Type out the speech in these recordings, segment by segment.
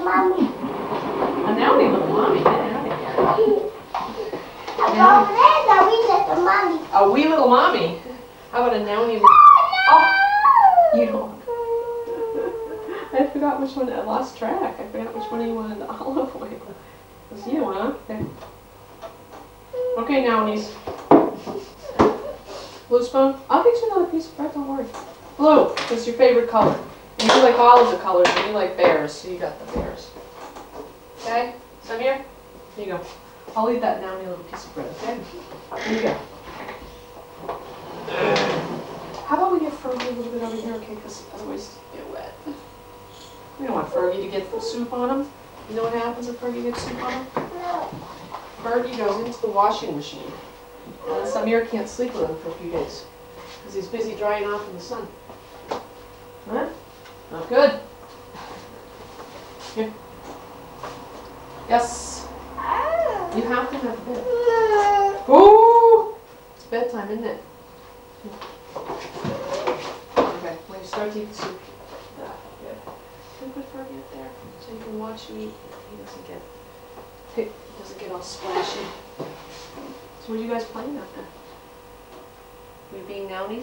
mommy. A Nowny little mommy. Get out of here. A wee little mommy. A wee little mommy? How about a Nowny little... Oh, you don't. I forgot which one. I lost track. I forgot which one you wanted the olive oil. It was you, huh? Okay. Okay, Nownies. Blue spoon? I'll get you another piece of bread, don't worry. Blue is your favorite color. And you like all of the colors, and you like bears, so you got the bears. Okay? Samir? Here you go. I'll eat that Nowny little piece of bread, okay? Here you go. How about we get Fergie a little bit over here, okay? Because otherwise you get wet. We don't want Fergie to get the soup on him. You know what happens if Fergie gets soup on him? No. Fergie goes into the washing machine. And Samir can't sleep with him for a few days. Because he's busy drying off in the sun. Huh? Not good. Here. Yes. You have to have bed. Ooh! It's bedtime, isn't it? Okay, when you start to eat the soup, good. Can you put Fergie up there so you can watch you eat? He doesn't get all splashy. So what are you guys playing out there? Are you being Nownies?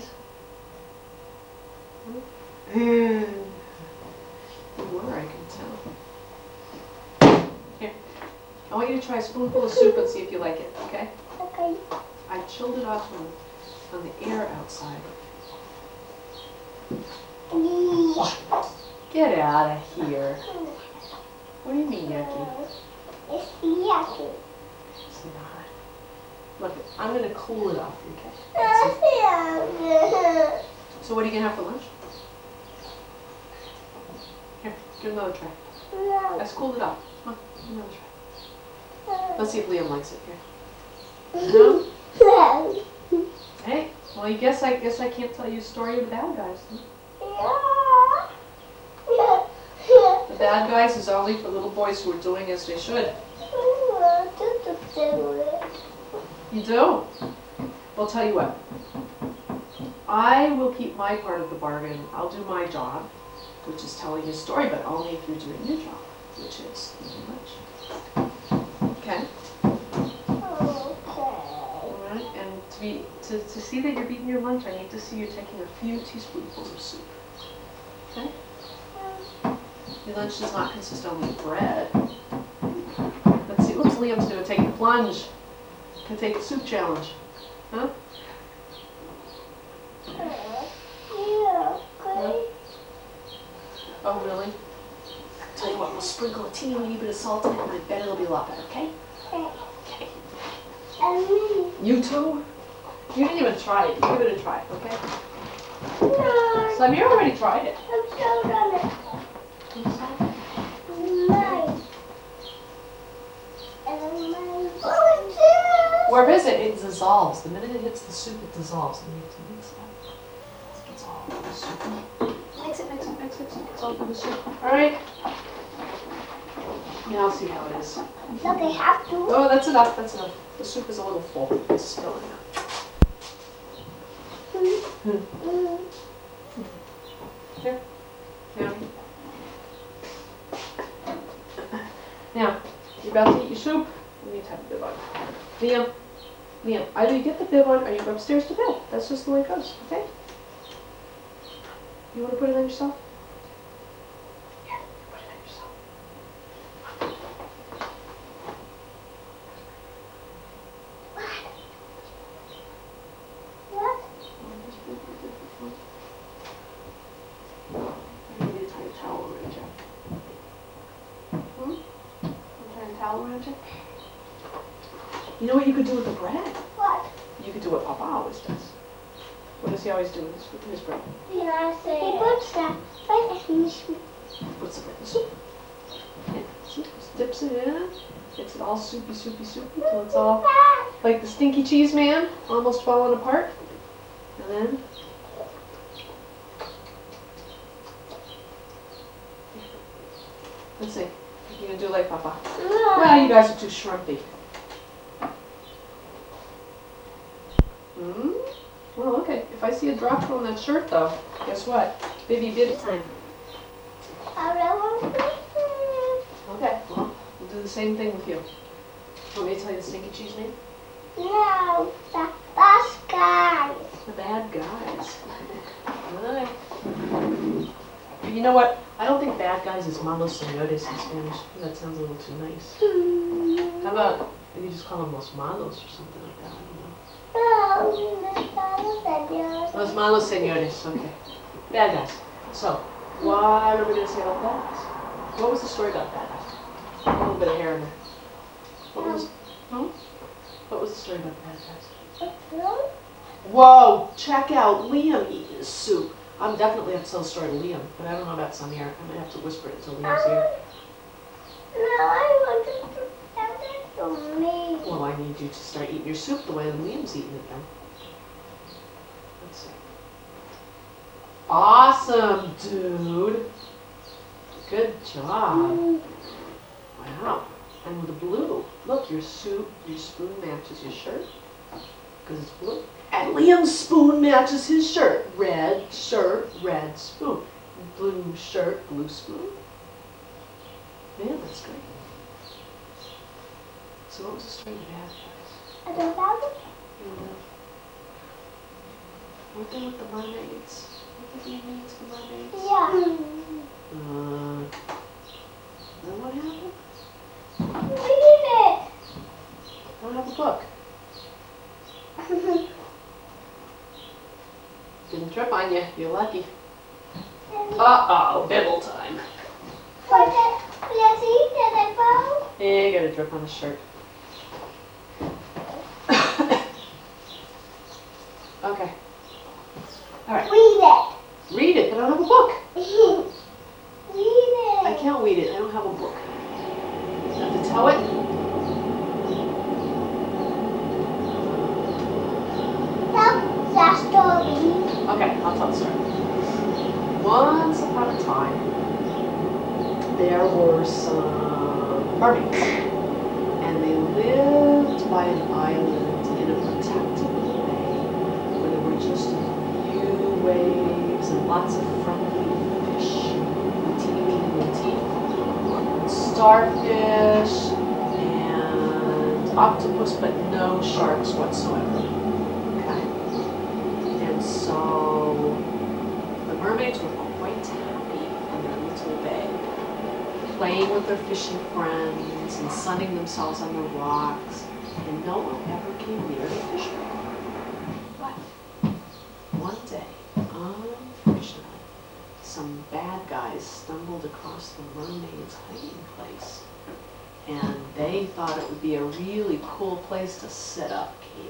You were, I can tell. Here, I want you to try a spoonful of soup and see if you like it, okay? Okay. I chilled it off on the air outside. Get out of here. What do you mean, yucky? It's yucky. It's not. Look, I'm going to cool it off, okay? So what are you going to have for lunch? Here, give another try. Let's cool it off. Come on, give another try. Let's see if Liam likes it. Here. No? Hey, well, I guess I can't tell you a story of the bad guys. Huh? The bad guys is only for little boys who are doing as they should. You do? Well, tell you what. I will keep my part of the bargain. I'll do my job, which is telling your story, but only if you're doing your job, which is eating lunch. Okay? Alright, and to see that you're eating your lunch, I need to see you taking a few teaspoonfuls of soup. Okay? Your lunch does not consist only of bread. Let's see, what's Liam's doing? Take the plunge. Can take the soup challenge. Huh? Oh, really? Tell you what, we'll sprinkle a teeny wee bit of salt in it, and I bet it'll be a lot better, okay? Okay. You too? You didn't even try it. Give it a try, okay? No. Samir already tried it. I'm so gonna. Mine. And mine. Where is it? It dissolves. The minute it hits the soup, it dissolves. And you have to mix that. It's all in the soup. Mix it, mix it, mix it. It's all in the soup. All right. Now see how it is. Look, I have to. Oh, that's enough. That's enough. The soup is a little full. It's still enough. Here. Now. Now, you're about to eat your soup. You need to have a bib on. Liam, either you get the bib on or you go upstairs to bed. That's just the way it goes, okay? You want to put it on yourself? Yeah, put it on yourself. What? I need to tie a towel around you. I'm tying a towel around you. You know what you could do with the bread? What? You could do what Papa always does. What does he always do with his bread? He puts that right in the soup. Puts it in the soup. Yeah, see? Just dips it in. Gets it all soupy, soupy, soupy till it's all like the stinky cheese man, almost falling apart. And then let's see. You're gonna do like Papa. Well, you guys are too shrimpy. Well, okay. If I see a drop from that shirt, though, guess what? Bibby bib time. the same thing with you. Want me to tell you the stinky cheese name? No, the bus guys. The bad guys. Alright. But you know what? I don't think bad guys is malos señores in Spanish. That sounds a little too nice. How about you just call them los malos or something like that? I don't know. No, Los malos señores. Okay. Bad guys. So, what are we going to say about bad guys? What was the story about bad guys? A little bit of hair in there. What was? No? What was the story about the bad guys? Whoa! Check out Liam eating his soup. I'm definitely have to tell the story to Liam, but I don't know about Samir. I might have to whisper it until Liam's here. No, I want to tell that to me. Well, I need you to start eating your soup the way that Liam's eating it then. Let's see. Awesome, dude. Good job. Wow. And with the blue. Look, your soup, your spoon matches your shirt. Because it's blue. And Liam's spoon matches his shirt. Red shirt, red spoon. Blue shirt, blue spoon. Man, that's great. So what was the story of the bad guys? I don't know. Weren't they with the mermaids? Weren't they being mean to the mermaids? Yeah. Then what happened? Read it. I don't have a book. Didn't trip on you. You're lucky. Uh-oh, bibble time. Let's eat it, Bo. Yeah, you got a drip on the shirt. Okay. All right. Read it. Read it, but I don't have a book. Read it. I can't read it. I don't have a book. You have to tell it. Tell the story. Okay, I'll tell the story. Once upon a time, there were some mermaids, and they lived by an island in a protected bay where there were just a few waves and lots of friendly fish, teeny weeny teeth, starfish, and octopus, but no sharks whatsoever. Okay, and so the mermaids were quite happy in their little bay, playing with their fishing friends and sunning themselves on the rocks, and no one ever came near the fish bay. But one day, unfortunately, some bad guys stumbled across the mermaid's hiding place, and they thought it would be a really cool place to set up camp.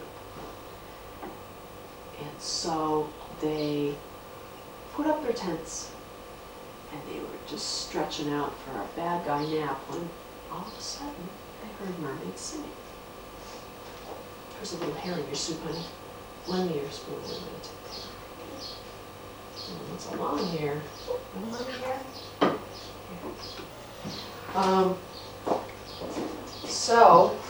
And so they put up their tents, and they were just stretching out for a bad guy nap when all of a sudden they heard mermaids singing. There's a little hair in your soup, honey. Lend me your spoon. I'm going to take that. It's a long hair. Long hair? So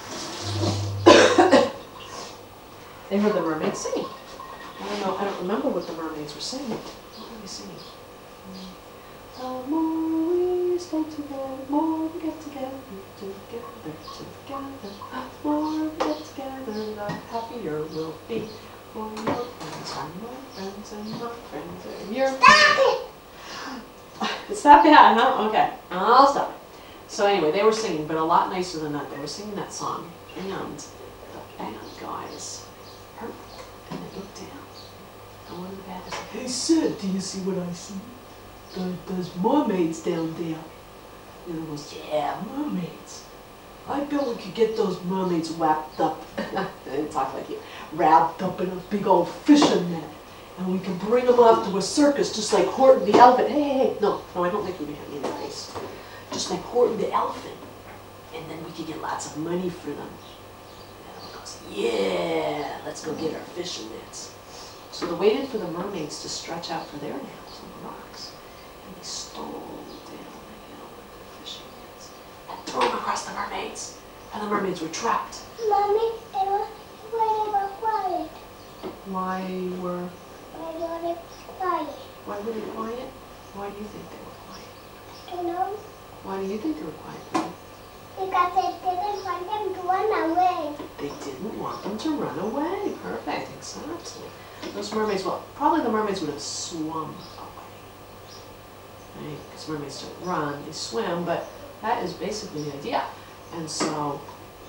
they heard the mermaids singing. I don't remember what the mermaids were singing. What were they singing? The more we stay together, more we get together, together. The more we get together, the happier we'll be. For your friends are my friends, and my friends are your friends. Stop that, huh? Okay, I'll stop it. So anyway, they were singing, but a lot nicer than that. They were singing that song, and the bad guys heard it, and they looked down. And one of the bad guys said, "Hey, sir, do you see what I see? There's mermaids down there." And he goes, "Yeah, mermaids. I bet we could get those mermaids wrapped up." I didn't talk like you. Wrapped up in a big old fishing net. And we can bring them off to a circus just like Horton the elephant. Hey. No, I don't think we can have me in the face. Just like Horton the elephant. And then we could get lots of money for them. And everyone goes, "Yeah, let's go get our fishing nets." So they waited for the mermaids to stretch out for their naps on the rocks. And they stole down the hill with their fishing nets and threw them across the mermaids. And the mermaids were trapped. Mommy, they were quiet. Why were They were quiet. they quiet? Why do you think they were quiet? I don't know. Why do you think they were quiet? Honey? Because they didn't want them to run away. They didn't want them to run away. Perfect, exactly. Those mermaids, well, probably the mermaids would have swum away. Right? Because mermaids don't run, they swim, but that is basically the idea. And so,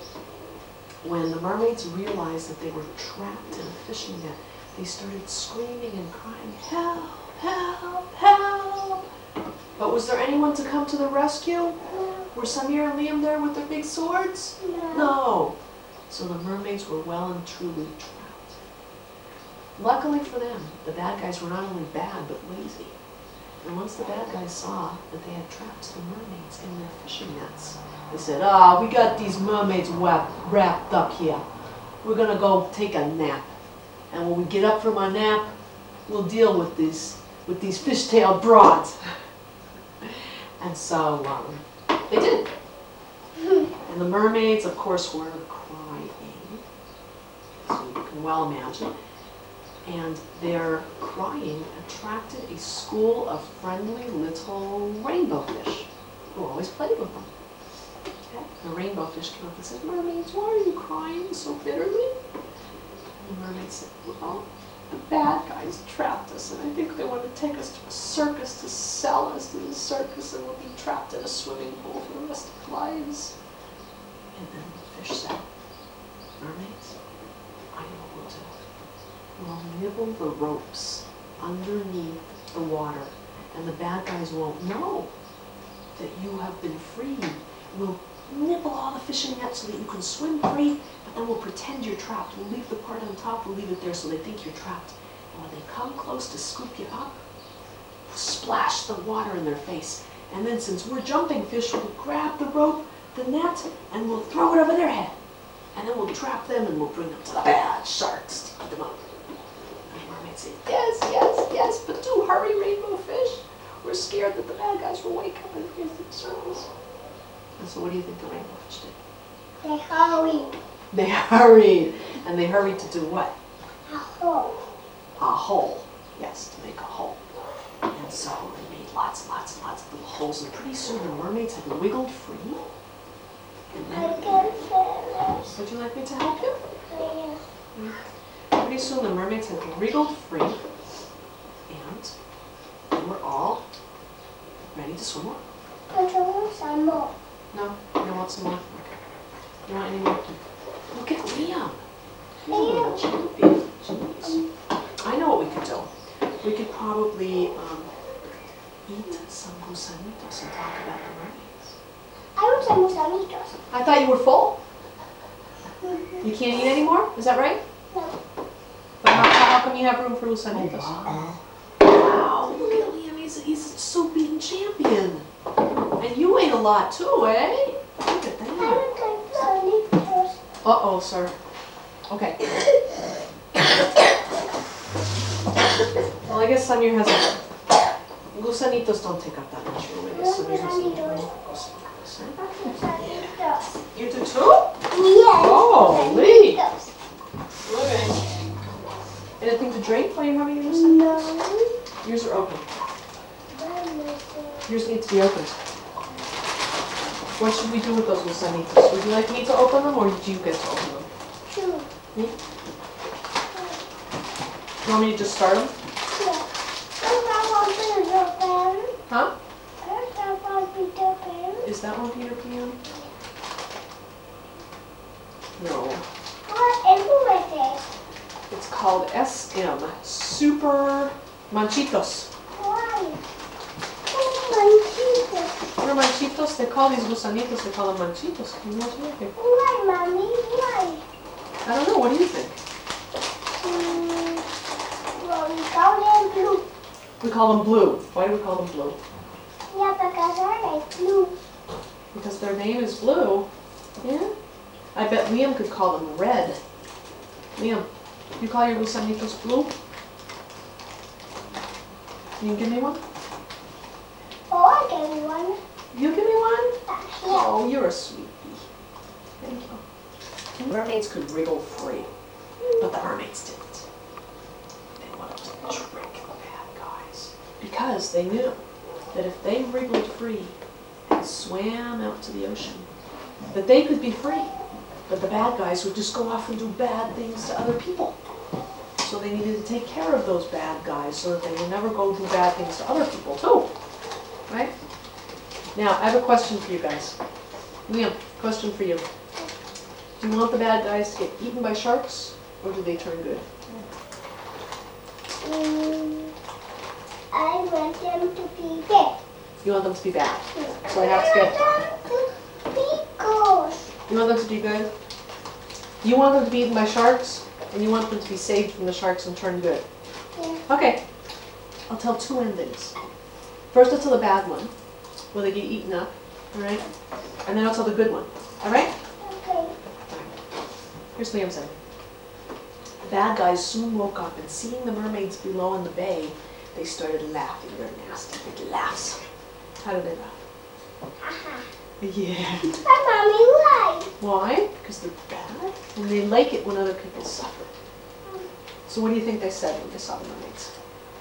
when the mermaids realized that they were trapped in a fishing net, they started screaming and crying, help, help, help. But was there anyone to come to the rescue? Were Samir and Liam there with their big swords? No. So the mermaids were well and truly trapped. Luckily for them, the bad guys were not only bad, but lazy. And once the bad guys saw that they had trapped the mermaids in their fishing nets, they said, we got these mermaids wrapped up here. We're gonna go take a nap. And when we get up from our nap, we'll deal with these fish-tailed broads. And so they did. And the mermaids, of course, were crying, so you can well imagine. And their crying attracted a school of friendly little rainbow fish who always played with them. Okay? The rainbow fish came up and said, mermaids, why are you crying so bitterly? And the mermaids said, well, the bad guys trapped us, and I think they want to take us to a circus to sell us to the circus, and we'll be trapped in a swimming pool for the rest of our lives. And then the fish said, mermaids, I know what we'll do. We'll nibble the ropes underneath the water, and the bad guys won't know that you have been freed. We'll nibble all the fishing nets so that you can swim free, but then we'll pretend you're trapped. We'll leave the part on top, we'll leave it there so they think you're trapped. And when they come close to scoop you up, we'll splash the water in their face. And then since we're jumping fish, we'll grab the rope, the net, and we'll throw it over their head. And then we'll trap them and we'll bring them to the bad sharks to eat them up. And the mermaids say, yes, yes, yes, but do hurry, rainbow fish. We're scared that the bad guys will wake up and here's the circus. And so what do you think the rainbow fish did? They hurried. They hurried. And they hurried to do what? A hole. A hole. Yes, to make a hole. And so they made lots and lots and lots of little holes. And pretty soon the mermaids had wiggled free. And I then, can finish. would you like me to help you? Yeah. Pretty soon the mermaids had wriggled free. And they were all ready to swim on. But I want some more. No, you don't want some more? You want any more? Look at Liam. He's a little champion. Jeez. I know what we could do. We could probably eat some gusanitos and talk about the mermaids. I want some gusanitos. I thought you were full. You can't eat anymore? Is that right? No. But how come you have room for gusanitos? Wow, look at Liam. He's a soap-eating champion. And you ate a lot too, eh? Look at I that. want gusanitos. Uh-oh, sir. Okay. Well, I guess Samir has a... Gusanitos don't take up that much room. I guess Samir has a gusanitos. Gusanitos. You do too? Yes. Oh, Lee. Gusanitos. Okay. Anything to drink while you're having your gusanitos? No. Yours are open. Yours need to be opened. What should we do with those gusanitos? Would you like me to open them, or do you get to open them? Sure. Me? You want me to just start them? Yeah. Huh? Peter Pan. Is that one Peter Pan? No. What is it? It's called SM, Super Manchitos. Why? Oh, Manchitos. What are Manchitos? They call these gusanitos, they call them Manchitos. Can you imagine that? Why, Mommy? Why? I don't know, what do you think? Well, we call them blue. We call them blue. Why do we call them blue? Yeah, because I like blue. Because their name is Blue. Yeah? I bet Liam could call them red. Liam, you call your gusanitos blue? You can give me one? Oh, I gave you one. You give me one? Yeah. Oh, you're a sweetie. Thank you. Mermaids could wriggle free, but the mermaids didn't. They wanted to trick the bad guys because they knew that if they wriggled free and swam out to the ocean, that they could be free, but the bad guys would just go off and do bad things to other people. So they needed to take care of those bad guys so that they would never go do bad things to other people too. Right? Now, I have a question for you guys. Liam, question for you. Do you want the bad guys to get eaten by sharks, or do they turn good? I want them to be bad. You want them to be bad. So they have to get... You want them to be good? You want them to be eaten by sharks, and you want them to be saved from the sharks and turn good? Yeah. Okay. I'll tell two endings. First I'll tell the bad one, where they get eaten up, alright? And then I'll tell the good one, alright? Okay. Here's Liam's end. The bad guys soon woke up, and seeing the mermaids below in the bay, they started laughing their nasty big laughs. How did they laugh? Yeah. Mommy, why? Why? Because they're bad, and they like it when other people suffer. So what do you think they said when they saw the mermaids?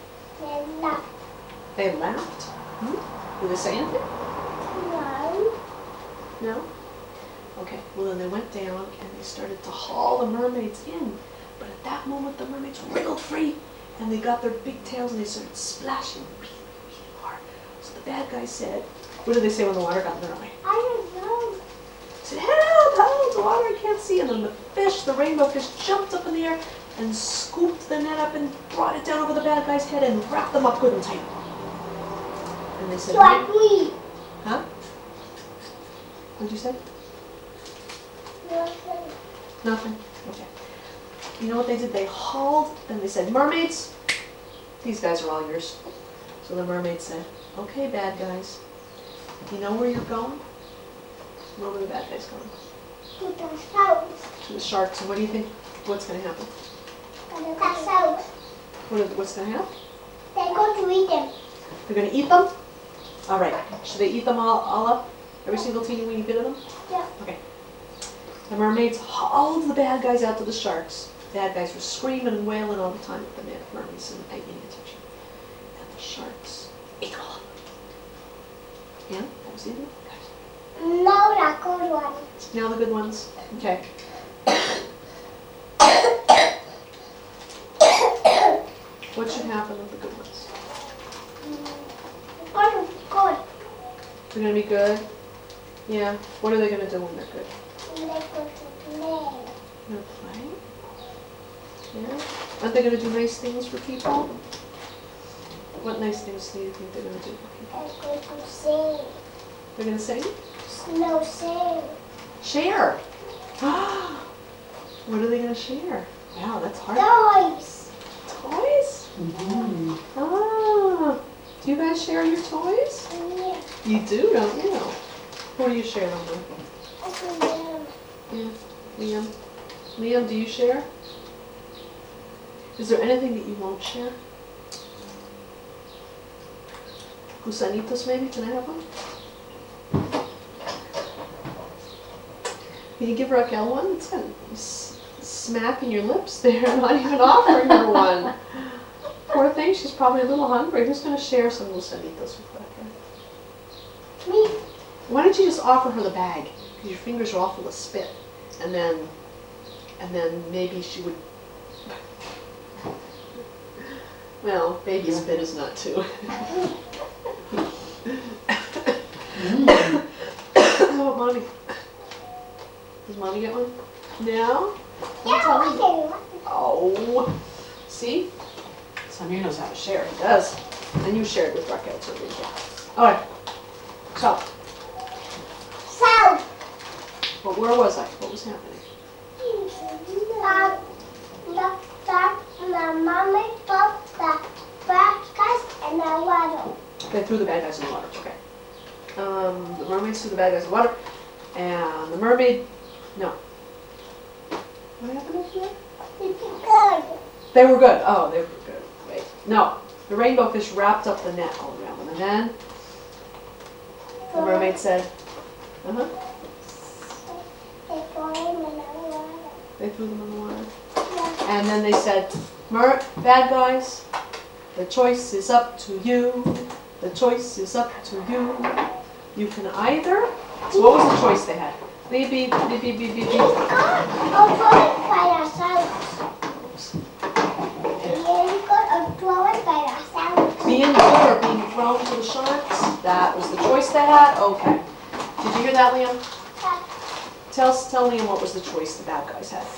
They laughed? Did they say anything? No. No? Okay, well then they went down and they started to haul the mermaids in. But at that moment the mermaids wriggled free and they got their big tails and they started splashing really, really hard. So the bad guy said, what did they say when the water got in their way? I don't know. They said, help, help, the water, I can't see. And then the fish, the rainbow fish, jumped up in the air and scooped the net up and brought it down over the bad guy's head and wrapped them up good and tight. And they said, Like me. huh? What'd you say? Nothing. Nothing? Okay. You know what they did? They hauled and they said, mermaids, these guys are all yours. So the mermaid said, okay, bad guys, you know where you're going? Where were the bad guys going? To the south. To the sharks. And what do you think, what's going to happen? To the south. What's going to happen? They're going to eat them. They're going to eat them? All right. Should they eat them all up? Every single teeny weeny bit of them? Yeah. Okay. The mermaids hauled the bad guys out to the sharks. The bad guys were screaming and wailing all the time at the mermaids and paying attention. And the sharks ate them all up. Yeah? That was the end of it? No, the good one. Now the good ones. Okay. What should happen with the good ones? Good. They're going to be good? Yeah. What are they going to do when they're good? They're going to play. They're playing? Yeah. Aren't they going to do nice things for people? What nice things do you think they're going to do for people? They're going to sing. They're going to sing? No, sing. Share! What are they going to share? Wow, that's hard. Toys. Toys? Mm-hmm. Ah. Do you guys share your toys? Yeah. You do, don't you? Who do you share them with? I can do. Yeah. Liam. Liam, do you share? Is there anything that you won't share? Gusanitos maybe? Can I have one? Can you give Raquel one? It's kind of smacking your lips there, not even offering her one. Poor thing, she's probably a little hungry. Who's going to share some gusanitos with Raquel? Me. Why don't you just offer her the bag? Because your fingers are all full of spit. And then maybe she would... Well, baby spit is not too. How about Mommy? Does Mommy get one? No? Yeah, I can. Oh. See? Samir knows how to share. He does. And you shared with Raquel too, didn't you? Alright. So. South. But where was I? What was happening? The mommy took the bad guys and the water. They threw the bad guys in the water. Okay. The mermaids threw the bad guys in the water. And the mermaid... No. What happened over there? It's good. They were good. Oh, they were good. Wait. No. The rainbow fish wrapped up the net all around them. And then the mermaid said, uh-huh. They throw him in the water. They threw them in the water. Yeah. And then they said, bad guys, the choice is up to you. The choice is up to you. You can either... So what was the choice they had? Beep, beep, beep, beep, beep, beep, beep. A toilet by ourselves. We got a toilet by ourselves. Being good or being thrown to the sharks? That was the choice they had? Okay. Did you hear that, Liam? Tell Liam what was the choice the bad guys had.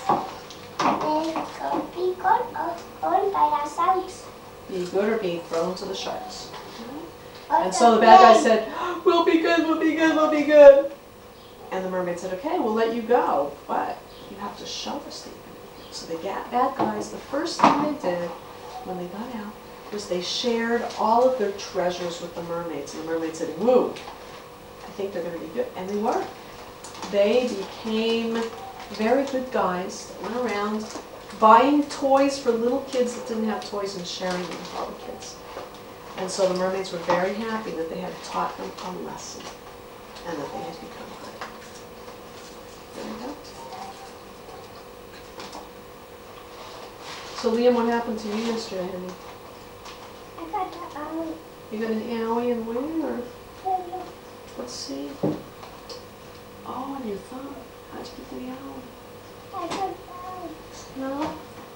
We got a toilet by ourselves. Be good or be thrown to the sharks. And so the bad guy said, we'll be good, we'll be good, we'll be good. And the mermaid said, okay, we'll let you go, but you have to show us that you're going to be good. So the bad guys, the first thing they did when they got out was they shared all of their treasures with the mermaids. And the mermaid said, woo, I think they're going to be good. And they were. They became very good guys that went around buying toys for little kids that didn't have toys and sharing them with all the kids. And so the mermaids were very happy that they had taught them a lesson and that they had become good. There you go. So Liam, what happened to you yesterday, honey? I got the owl. You got an owie and where? Or let's see. Oh, on your thumb. How'd you get the owl? I got the owl. No?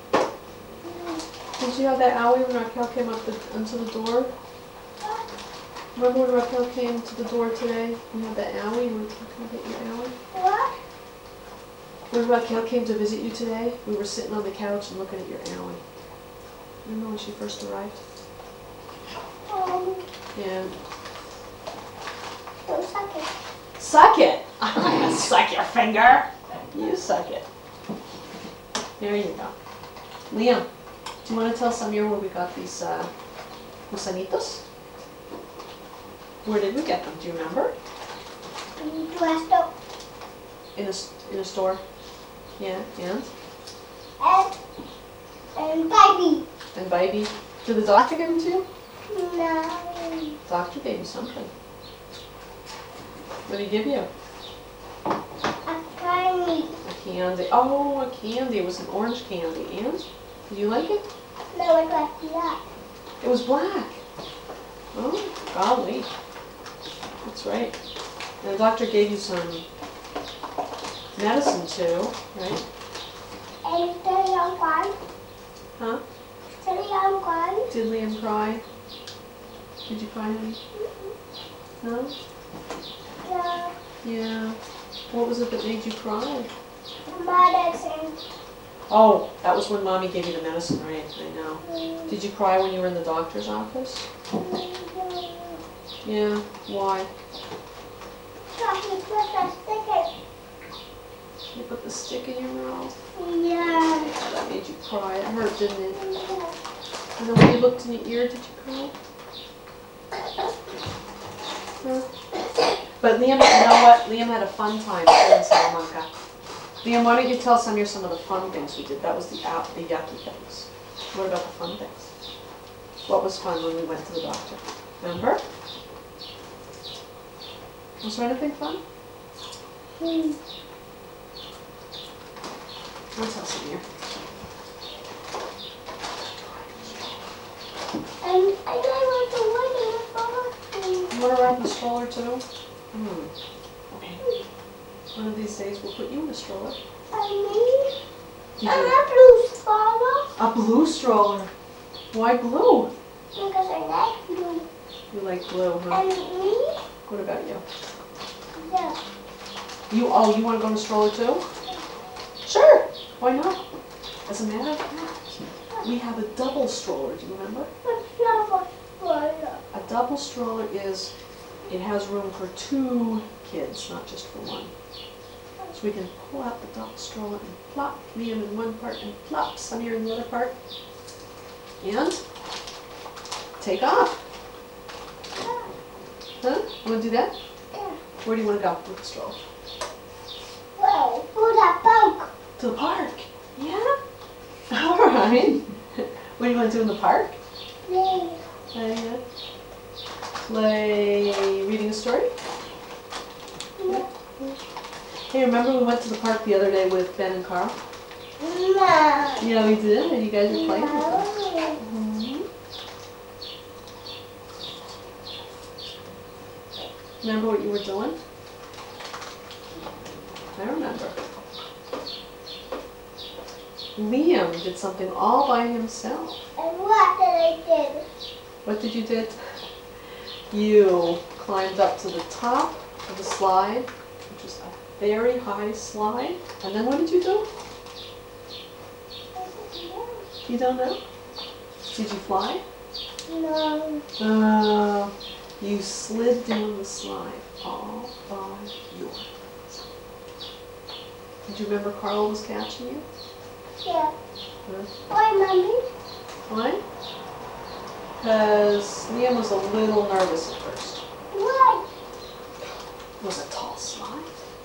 Did you have that owie when Raquel came up into the door? Remember when Raquel came to the door today? You had that owie and we were talking about your owie? What? When Raquel came to visit you today, we were sitting on the couch and looking at your owie. Remember when she first arrived? Yeah. Don't suck it. Suck it! I'm not gonna suck your finger. You suck it. There you go. Liam, do you want to tell Samir where we got these gusanitos? Where did we get them? Do you remember? In a store? Yeah, And baby. And baby. Did the doctor give them to you? No. Doctor gave you something. What did he give you? A candy. A candy. Oh, a candy. It was an orange candy. And? Did you like it? No, it was black. It was black. Oh, golly. That's right. And the doctor gave you some medicine too, right? And the young one. Huh? The young one. Did Liam cry? Did you cry, honey? No? No. Yeah. What was it that made you cry? Medicine. Oh, that was when Mommy gave you the medicine, right? I know. Did you cry when you were in the doctor's office? Yeah. Why? You put the stick in your mouth? Yeah. That made you cry. It hurt, didn't it? And then when you looked in your ear, did you cry? Huh? But Liam, you know what? Liam had a fun time here in Salamanca. Liam, why don't you tell Samir some of the fun things we did? That was the yucky things. What about the fun things? What was fun when we went to the doctor? Remember? Was there anything fun? I'll tell Samir. And I want to ride in the stroller. You want to ride in the stroller too? One of these days we'll put you in a stroller. And Did a you- blue stroller. A blue stroller. Why blue? Because I like blue. You like blue, huh? And me? What about you? Yeah. You want to go in a stroller too? Sure. Why not? As a matter of fact, we have a double stroller. Do you remember? What's the stroller? A double stroller it has room for 2 kids, not just for 1. So we can pull out the double stroller and plop Liam in one part and plop Samir in the other part. And take off. Huh? You want to do that? Yeah. Where do you want to go with the stroller? Well, for the park. To the park. Yeah? All right. What do you want to do in the park? Yeah. Play reading a story? Yeah. Hey, remember we went to the park the other day with Ben and Carl? No. Yeah, we did, and you guys were playing with us. No. Remember what you were doing? I remember. Liam did something all by himself. And what did I do? What did you do? You climbed up to the top of the slide, which is a very high slide. And then what did you do? You don't know? Did you fly? No. You slid down the slide all by yourself. Did you remember Carl was catching you? Yeah. Huh? Why, Mommy? Why? Because Liam was a little nervous at first. Why? It was a tall slide.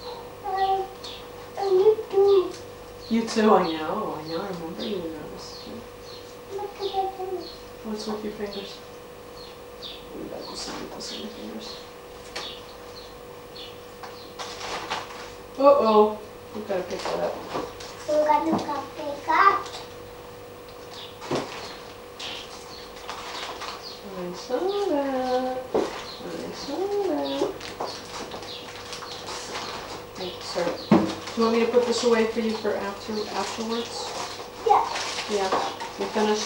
And you too. You too, I know, I remember you were nervous too. Look at that thing. What's with your fingers? We gotta do something with your fingers. Uh-oh, we've got to pick that up. So we got to pick up. I saw that. I saw that. Thank you, sir. Do you want me to put this away for you for afterwards? Yeah. Yeah. You finished?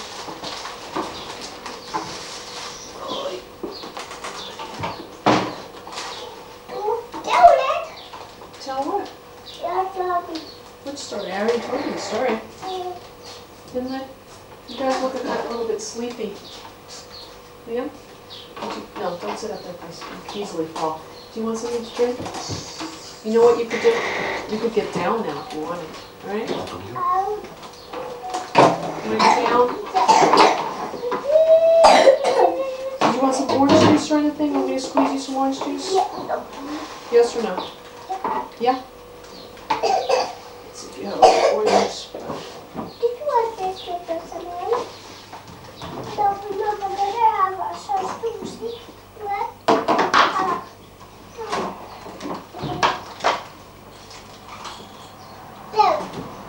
Tell it. Tell what? Yeah, tell me. Which story? I already told you the story, didn't I? You guys look at that a little bit sleepy. Liam? No, don't sit up there, please. You can easily fall. Do you want something to drink? You know what you could do? You could get down now if you wanted. Alright? You want to get down? Do you want some orange juice or anything? Want me to squeeze you some orange juice? Yes or no? Yeah? Let's see if you have orange. Did you want this with the salad? No, we're going to have a sauce to see. What? There.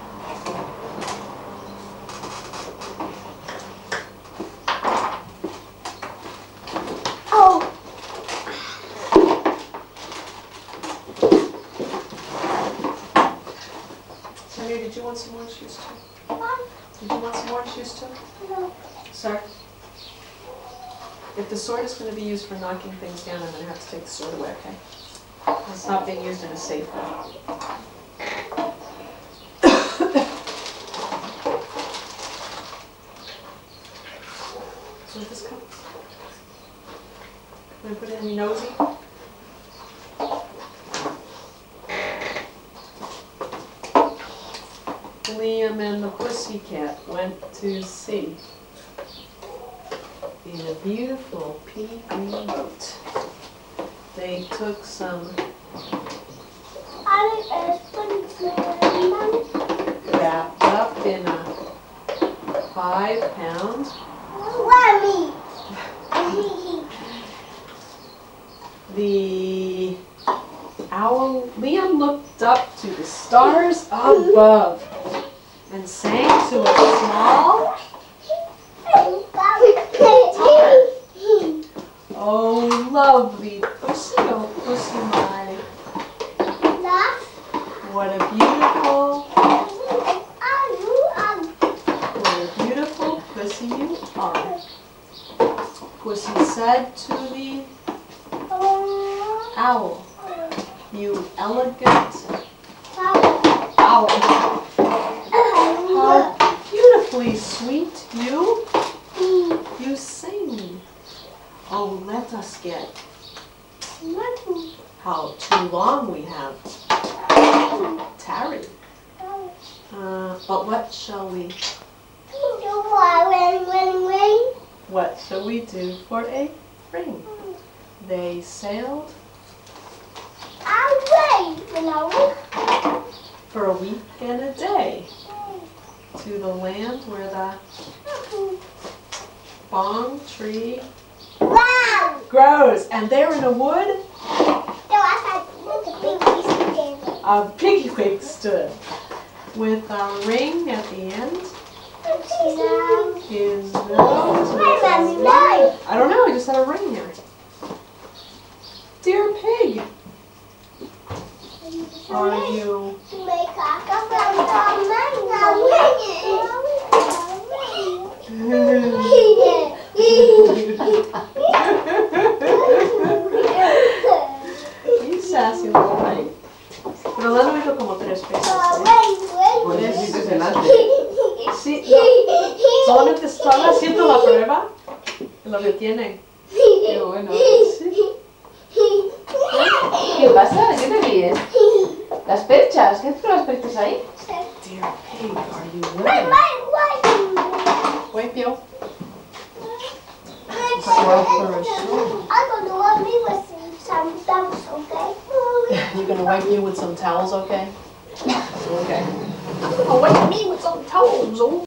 Oh. Samir, did you want some orange juice too? Mom? Did you want some orange juice too? No. Sir? If the sword is going to be used for knocking things down, I'm going to have to take the sword away, okay? It's not being used in a safe way. So with this cup? I'm going to put it in your nosy. Liam and the pussycat went to sea in a beautiful pea green boat. They took some wrapped up in a 5-pound the owl. Liam looked up to the stars above and sang to a small oh, lovely pussy, oh pussy my. What a beautiful pussy you are. Pussy said to the owl, you elegant owl. How beautifully sweet you sing. Oh, let us get how too long we have tarried. But what shall we? What shall we do for a ring? They sailed for a week and a day to the land where the bong tree grows. And there in a wood, a piggy wig stood with a ring at the end. His nose was I don't know, I just had a ring here. Dear pig. Are you? You sassy boy. Pero lo han oído como 3 veces. Pues necesitas el antes. Sí, no. Solamente están haciendo la prueba y lo retienen. Qué bueno. Sí. ¿Qué pasa? ¿Qué te ríes? Las perchas. ¿Qué haces con las perchas ahí? Dear pig, are you willing? Wipe you. You're gonna wipe me with some towels, okay? Okay. Oh, wipe me with some towels, oh.